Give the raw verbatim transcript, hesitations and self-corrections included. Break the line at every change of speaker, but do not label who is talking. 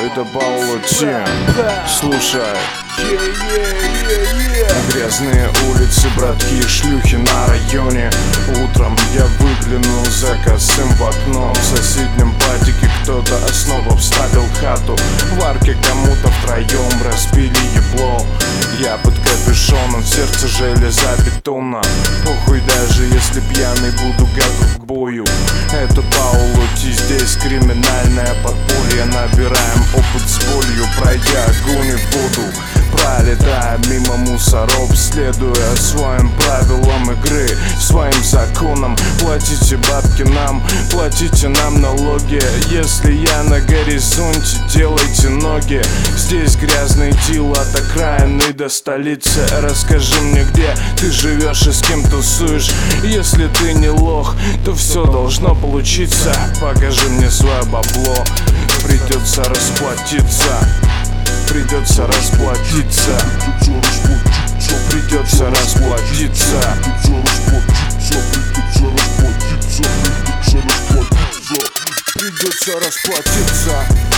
это Пауло Ти. Слушай. Грязные улицы, братки и шлюхи на районе. Утром я выглянул за косым в окно. В соседнем патике кто-то снова вставил хату. В арке кому-то втроем разбили ебло. Я под капюшоном, в сердце железобетонно. Похуй, даже если пьяный, буду готов к бою. Это Пауло Ти, здесь криминальное подполье. Набираем опыт с болью, пройдя огонь и воду. Пролетая мимо мусоров, следуя своим правилам игры, своим законам. Платите бабки нам, платите нам налоги. Если я на горизонте, делайте ноги. Здесь грязный дил от окраины до столицы. Расскажи мне, где ты живешь и с кем тусуешь. Если ты не лох, то все должно получиться. Покажи мне свое бабло, придется расплатиться. Придется расплатиться. Придется расплатиться. Придется расплатиться.